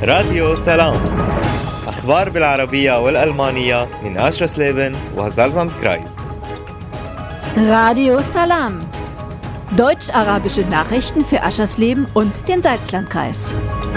راديو سلام، أخبار بالعربية والألمانية من أشرسليبن وزالزندkreis. Radio Salam. Deutsch-arabische Nachrichten für Aschersleben und den Salzlandkreis.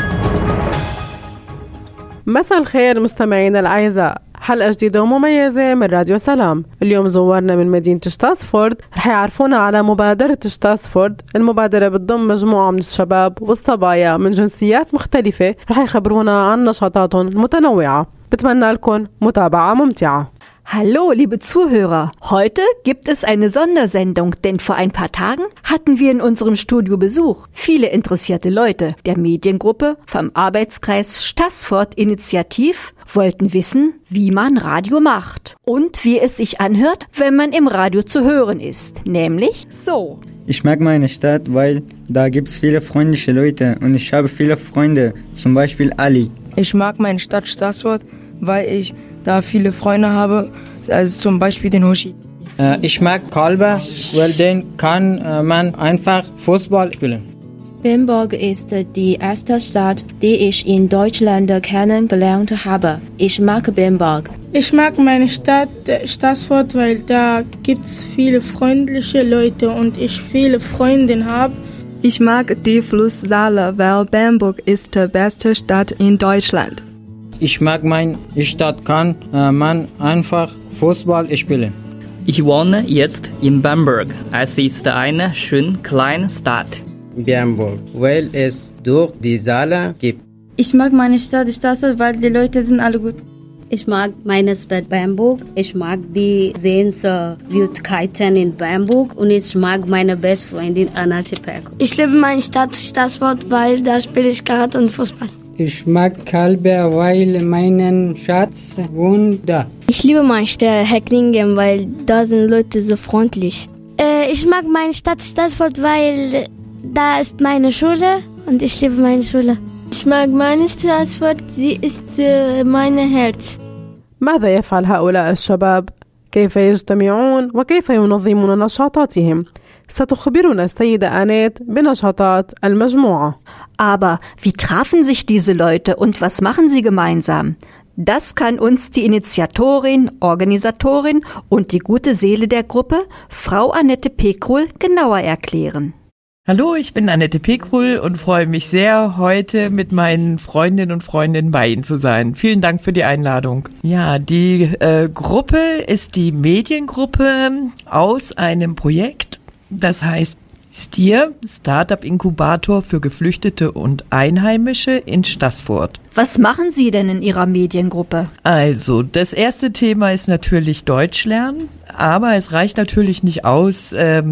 مساء الخير مستمعينا الأعزاء، حلقة جديدة ومميزة من راديو سلام. اليوم زوارنا من مدينة شتاسفورد، رح يعرفونا على مبادرة شتاسفورد. المبادرة بتضم مجموعة من الشباب والصبايا من جنسيات مختلفة، رح يخبرونا عن نشاطاتهم المتنوعة. بتمنى لكم متابعة ممتعة. Hallo, liebe Zuhörer. Heute gibt es eine Sondersendung, denn vor ein paar Tagen hatten wir in unserem Studio Besuch. Viele interessierte Leute der Mediengruppe vom Arbeitskreis Stassfurt Initiativ wollten wissen, wie man Radio macht und wie es sich anhört, wenn man im Radio zu hören ist. Nämlich so. Ich mag meine Stadt, weil da gibt's viele freundliche Leute und ich habe viele Freunde, zum Beispiel Ali. Ich mag meine Stadt Stassfurt, weil ich da viele Freunde habe, also zum Beispiel den Hoshi. Ich mag Kalber, weil den kann man einfach Fußball spielen. Bamberg ist die erste Stadt, die ich in Deutschland kennengelernt habe. Ich mag Bamberg. Ich mag meine Stadt Stassfurt, weil da gibt's viele freundliche Leute und ich viele Freundinnen habe. Ich mag die Flusssaale, weil Bamberg ist die beste Stadt in Deutschland. Ich mag meine Stadt, kann man einfach Fußball spielen. Ich wohne jetzt in Bamberg. Es ist eine schöne kleine Stadt. Bamberg, weil es durch die Saale gibt. Ich mag meine Stadt Stassfurt, weil die Leute sind alle gut. Ich mag meine Stadt Bamberg. Ich mag die Sehenswürdigkeiten in Bamberg und ich mag meine beste Freundin Anna Tepeko. Ich liebe meine Stadt Stassfurt, weil da spiele ich Karate und Fußball. Ich mag Kalber, weil mein Schatz wohnt da. Ich liebe meine Stadt Hecklingen, weil da sind Leute so freundlich. Ich mag meine Stadt Stassfurt, weil da ist meine Schule und ich liebe meine Schule. Ich mag meine Stassfurt, sie ist mein Herz. ماذا يفعل هؤلاء الشباب؟ كيف يجتمعون وكيف ينظمون نشاطاتهم؟ ستخبرنا السيدة آنات بنشاطات المجموعة. Aber wie trafen sich diese Leute und was machen sie gemeinsam? Das kann uns die Initiatorin, Organisatorin und die gute Seele der Gruppe, Frau Annette Pekrul, genauer erklären. Hallo, ich bin Annette Pekrul und freue mich sehr, heute mit meinen Freundinnen und Freunden bei Ihnen zu sein. Vielen Dank für die Einladung. Ja, die Gruppe ist die Mediengruppe aus einem Projekt, das heißt STIR, Startup Inkubator für Geflüchtete und Einheimische in Stassfurt. Was machen Sie denn in Ihrer Mediengruppe? Also, das erste Thema ist natürlich Deutsch lernen, aber es reicht natürlich nicht aus,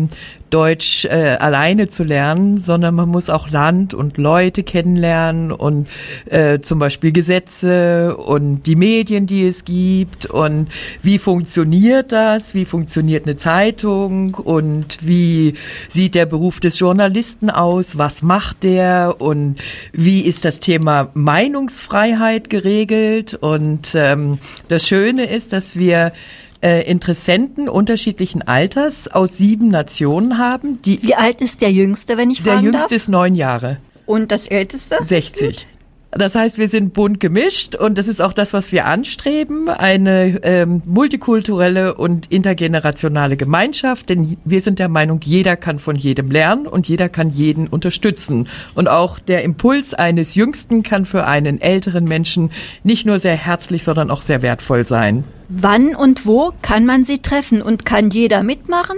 Deutsch alleine zu lernen, sondern man muss auch Land und Leute kennenlernen und zum Beispiel Gesetze und die Medien, die es gibt und wie funktioniert das, wie funktioniert eine Zeitung und wie sieht der Beruf des Journalisten aus, was macht der und wie ist das Thema Meinungsfreiheit geregelt und das Schöne ist, dass wir Interessenten unterschiedlichen Alters aus 7 Nationen haben. Wie alt ist der Jüngste, wenn ich fragen darf? Der Jüngste ist 9 Jahre. Und das Älteste? 60. Das heißt, wir sind bunt gemischt und das ist auch das, was wir anstreben, eine multikulturelle und intergenerationale Gemeinschaft, denn wir sind der Meinung, jeder kann von jedem lernen und jeder kann jeden unterstützen. Und auch der Impuls eines Jüngsten kann für einen älteren Menschen nicht nur sehr herzlich, sondern auch sehr wertvoll sein. Wann und wo kann man sie treffen und kann jeder mitmachen?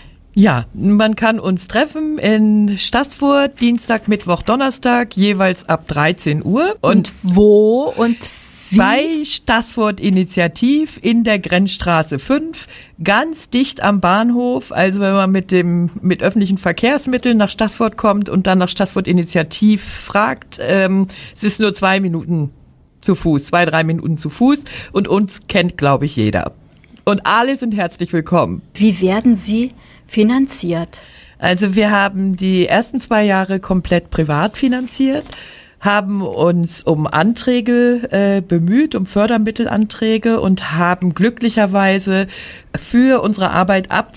Ja, man kann uns treffen in Stassfurt, Dienstag, Mittwoch, Donnerstag, jeweils ab 13 Uhr. Und wo und wie? Bei Stassfurt Initiativ in der Grenzstraße 5, ganz dicht am Bahnhof. Also wenn man mit öffentlichen Verkehrsmitteln nach Stassfurt kommt und dann nach Stassfurt Initiativ fragt, es ist nur 2 Minuten zu Fuß, 2-3 Minuten zu Fuß und uns kennt, glaube ich, jeder. Und alle sind herzlich willkommen. Wie werden Sie finanziert? Also wir haben die ersten 2 Jahre komplett privat finanziert, haben uns um Anträge bemüht, um Fördermittelanträge und haben glücklicherweise für unsere Arbeit ab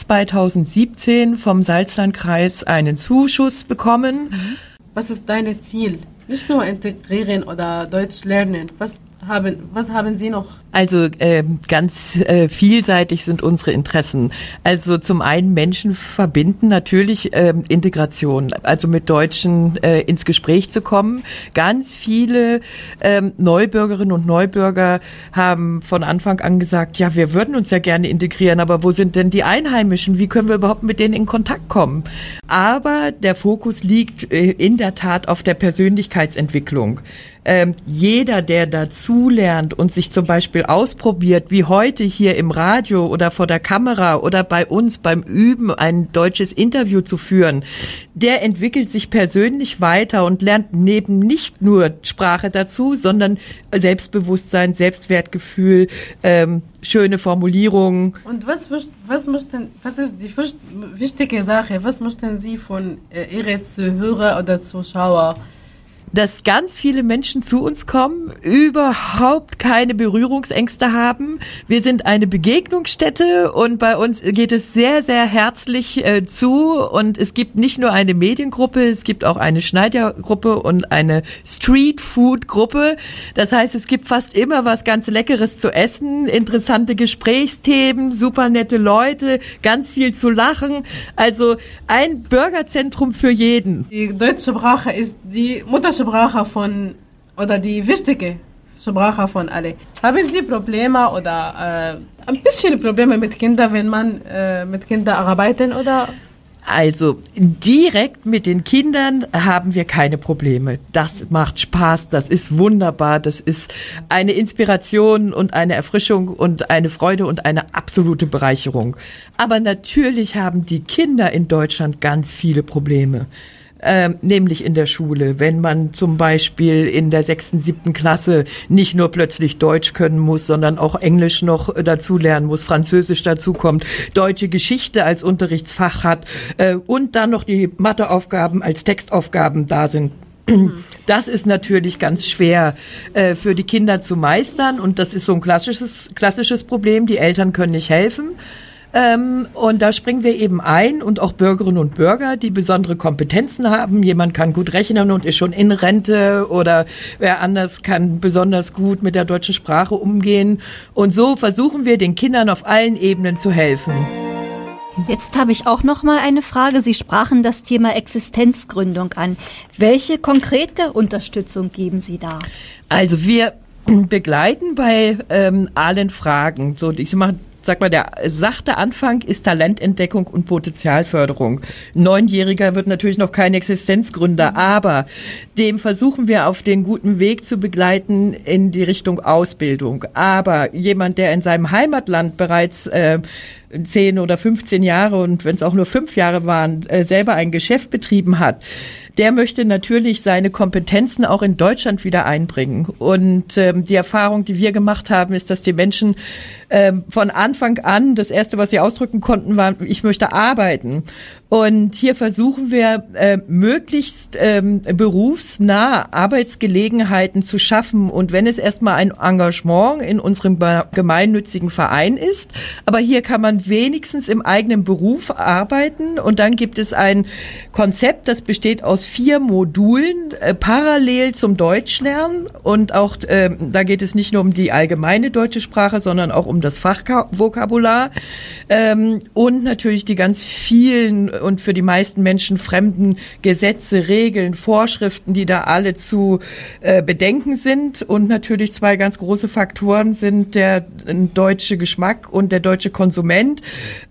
2017 vom Salzlandkreis einen Zuschuss bekommen. Was ist dein Ziel Nicht nur integrieren oder Deutsch lernen. Was haben Sie noch? Also ganz vielseitig sind unsere Interessen. Also zum einen Menschen verbinden natürlich Integration, also mit Deutschen ins Gespräch zu kommen. Ganz viele Neubürgerinnen und Neubürger haben von Anfang an gesagt, ja, wir würden uns ja gerne integrieren, aber wo sind denn die Einheimischen? Wie können wir überhaupt mit denen in Kontakt kommen? Aber der Fokus liegt in der Tat auf der Persönlichkeitsentwicklung. Jeder, der dazu lernt und sich zum Beispiel ausprobiert, wie heute hier im Radio oder vor der Kamera oder bei uns beim Üben ein deutsches Interview zu führen, der entwickelt sich persönlich weiter und lernt neben nicht nur Sprache dazu, sondern Selbstbewusstsein, Selbstwertgefühl, schöne Formulierungen. Und was ist die wichtige Sache? Was möchten Sie von Ihren Zuhörern oder Zuschauern? Dass ganz viele Menschen zu uns kommen, überhaupt keine Berührungsängste haben. Wir sind eine Begegnungsstätte und bei uns geht es sehr, sehr herzlich zu. Und es gibt nicht nur eine Mediengruppe, es gibt auch eine Schneidergruppe und eine Streetfood-Gruppe. Das heißt, es gibt fast immer was ganz Leckeres zu essen, interessante Gesprächsthemen, super nette Leute, ganz viel zu lachen. Also ein Bürgerzentrum für jeden. Die deutsche Sprache ist die Muttersprache oder die wichtige Sprache von alle. Haben Sie Probleme oder ein bisschen Probleme mit Kindern, wenn man mit Kindern arbeitet oder? Also direkt mit den Kindern haben wir keine Probleme. Das macht Spaß, das ist wunderbar, das ist eine Inspiration und eine Erfrischung und eine Freude und eine absolute Bereicherung. Aber natürlich haben die Kinder in Deutschland ganz viele Probleme. Nämlich in der Schule, wenn man zum Beispiel in der 6., 7. Klasse nicht nur plötzlich Deutsch können muss, sondern auch Englisch noch dazu lernen muss, Französisch dazukommt, deutsche Geschichte als Unterrichtsfach hat und dann noch die Matheaufgaben als Textaufgaben da sind. Das ist natürlich ganz schwer für die Kinder zu meistern und das ist so ein klassisches Problem, die Eltern können nicht helfen. Und da springen wir eben ein und auch Bürgerinnen und Bürger, die besondere Kompetenzen haben. Jemand kann gut rechnen und ist schon in Rente oder wer anders kann besonders gut mit der deutschen Sprache umgehen. Und so versuchen wir den Kindern auf allen Ebenen zu helfen. Jetzt habe ich auch noch mal eine Frage. Sie sprachen das Thema Existenzgründung an. Welche konkrete Unterstützung geben Sie da? Also wir begleiten bei allen Fragen. So, sag mal, der sachte Anfang ist Talententdeckung und Potenzialförderung. 9-Jähriger wird natürlich noch kein Existenzgründer, aber dem versuchen wir auf den guten Weg zu begleiten in die Richtung Ausbildung. Aber jemand, der in seinem Heimatland bereits 10 oder 15 Jahre und wenn es auch nur 5 Jahre waren, selber ein Geschäft betrieben hat, der möchte natürlich seine Kompetenzen auch in Deutschland wieder einbringen. Und die Erfahrung, die wir gemacht haben, ist, dass die Menschen von Anfang an, das Erste, was sie ausdrücken konnten, war, ich möchte arbeiten. Und hier versuchen wir, möglichst berufsnah Arbeitsgelegenheiten zu schaffen. Und wenn es erstmal ein Engagement in unserem gemeinnützigen Verein ist, aber hier kann man wenigstens im eigenen Beruf arbeiten. Und dann gibt es ein Konzept, das besteht aus 4 Modulen, parallel zum Deutschlernen. Und auch, da geht es nicht nur um die allgemeine deutsche Sprache, sondern auch um das Fachvokabular. Und natürlich die ganz vielen und für die meisten Menschen fremden Gesetze, Regeln, Vorschriften, die da alle zu bedenken sind. Und natürlich 2 ganz große Faktoren sind der deutsche Geschmack und der deutsche Konsument.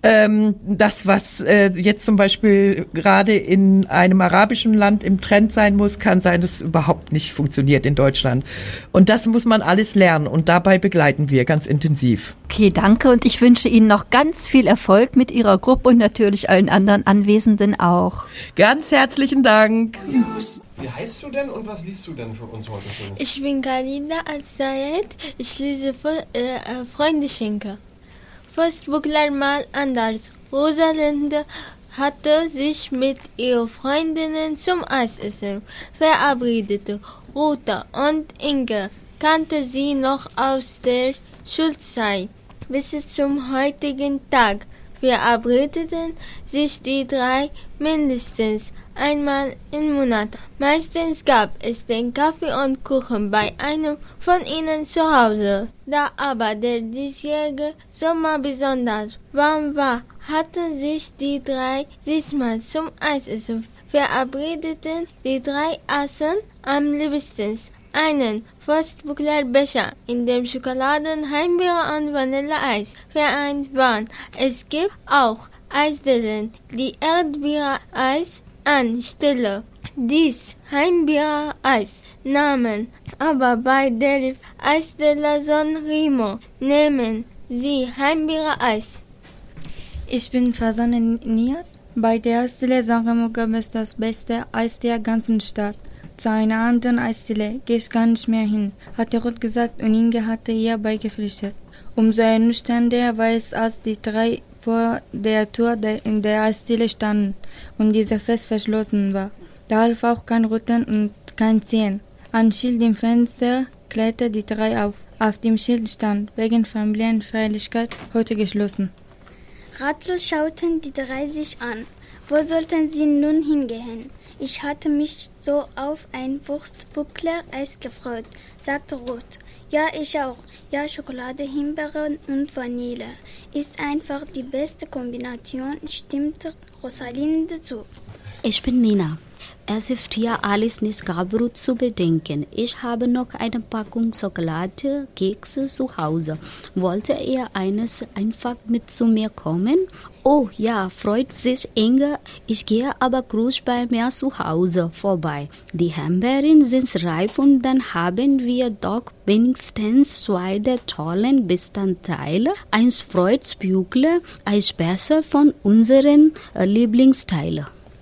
Das, was jetzt zum Beispiel gerade in einem arabischen Land im Trend sein muss, kann sein, dass es überhaupt nicht funktioniert in Deutschland. Und das muss man alles lernen und dabei begleiten wir ganz intensiv. Okay, danke und ich wünsche Ihnen noch ganz viel Erfolg mit Ihrer Gruppe und natürlich allen anderen Anwesenden auch. Ganz herzlichen Dank. Wie heißt du denn und was liest du denn für uns heute schön? Ich bin Galina Al-Sayed. Ich lese Freunde Schenker. Fußballspieler mal anders. Rosalinde hatte sich mit ihren Freundinnen zum Eisessen verabredet. Rota und Inge kannte sie noch aus der Schulzeit. Bis zum heutigen Tag verabredeten sich die 3 mindestens einmal im Monat. Meistens gab es den Kaffee und Kuchen bei einem von ihnen zu Hause. Da aber der diesjährige Sommer besonders warm war, hatten sich die drei diesmal zum Eisessen verabredeten. Die drei aßen am liebsten einen Frostbuchlerbecher, in dem Schokoladen, Heimbeere und Vanilleeis vereint waren. Es gibt auch Eisdielen, die Erdbeereis anstelle des Heimbeereis nahmen. Aber bei der Eisdiele San Remo nehmen sie Heimbeereis. Ich bin fasziniert. Bei der Eisdiele San Remo gab es das beste Eis der ganzen Stadt. Zu einer anderen Eisdiele gehe ich gar nicht mehr hin, hatte Ruth gesagt und Inge hatte ihr beigepflichtet. Umso ernüchternder war es, als die drei vor der Tür in der Eisdiele standen und diese fest verschlossen war. Da half auch kein Rütteln und kein Ziehen. Ein Schild im Fenster klärte die drei auf. Auf dem Schild stand, wegen Familienfeierlichkeit heute geschlossen. Ratlos schauten die drei sich an. Wo sollten sie nun hingehen? Ich hatte mich so auf ein Wurstbuchler-Eis gefreut, sagte Ruth. Ja, ich auch. Ja, Schokolade, Himbeere und Vanille ist einfach die beste Kombination, stimmte Rosalinde zu. Ich bin Nina. Es hilft hier alles nicht, Gabrut zu bedenken. Ich habe noch eine Packung Schokolade, Kekse zu Hause. Wollte ihr eines einfach mit zu mir kommen? Oh ja, freut sich Inge. Ich gehe aber kurz bei mir zu Hause vorbei. Die Himbeeren sind reif und dann haben wir doch wenigstens 2 der tollen Bestandteile. Ein Freudsbüchler, ein besser von unseren Lieblingsteilen.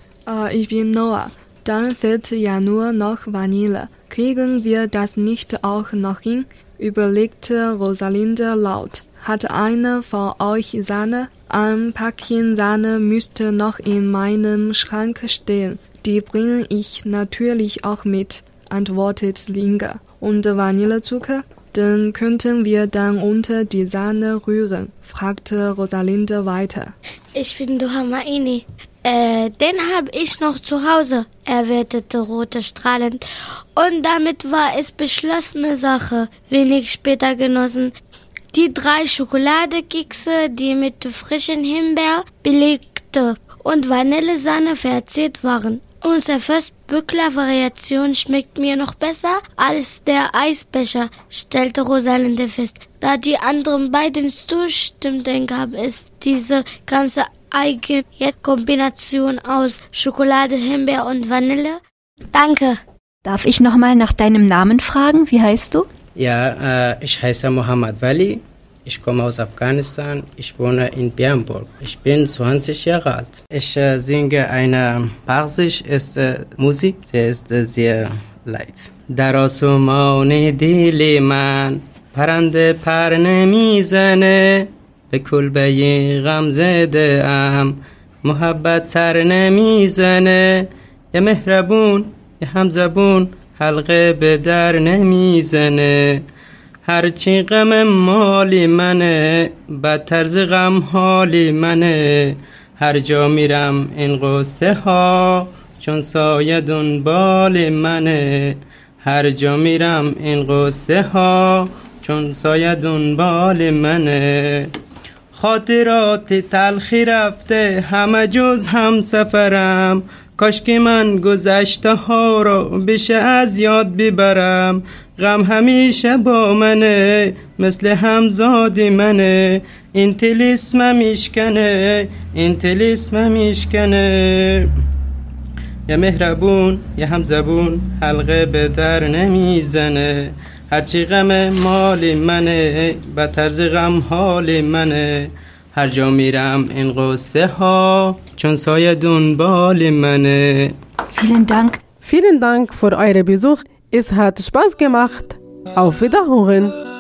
Ich bin Noah. Dann fehlt ja nur noch Vanille. Kriegen wir das nicht auch noch hin? Überlegte Rosalinde laut. Hat einer von euch Sahne? Ein Päckchen Sahne müsste noch in meinem Schrank stehen. Die bringe ich natürlich auch mit, antwortet Inge. Und Vanillezucker? Den könnten wir dann unter die Sahne rühren, fragte Rosalinde weiter. Ich bin Duhamaini. Den habe ich noch zu Hause, erwiderte Rote strahlend. Und damit war es beschlossene Sache. Wenig später genossen die 3 Schokoladekekse, die mit frischen Himbeer belegte und Vanillesahne verziert waren. Unsere Frostbuchler-Variation schmeckt mir noch besser als der Eisbecher, stellte Rosalinde fest. Da die anderen beiden zustimmten, gab es diese ganze eigene Kombination aus Schokolade, Himbeer und Vanille. Danke. Darf ich nochmal nach deinem Namen fragen? Wie heißt du? Ja, ich heiße Mohammed Wali. Ich komme aus Afghanistan. Ich wohne in Bernburg. Ich bin 20 Jahre alt. Ich singe eine Persisch ist Musik. Sie ist sehr leid. Darasumane dil man parande par nemizane به کلبه غم زده ام محبت سر نمیزنه یه مهربون یه همزبون حلقه به در نمیزنه هرچی غم مالی منه بدتر ز غم حالی منه هر جا میرم این قصه ها چون سایه دنبال منه هر جا میرم این قصه ها چون سایه دنبال منه خاطرات تلخی رفته همه جز هم سفرم کاش که من گذشته ها رو بشه از یاد ببرم غم همیشه با منه مثل همزادی منه این طلسم میشکنه این طلسم میشکنه یه مهربون یه همزبون حلقه به در نمیزنه هرچی غم مال منه به طرز غم حال منه هر جا میرم این قصه ها چون سایه دنبال منه. Vielen Dank. Vielen Dank für euren Besuch. Es hat Spaß gemacht. Auf Wiederhören.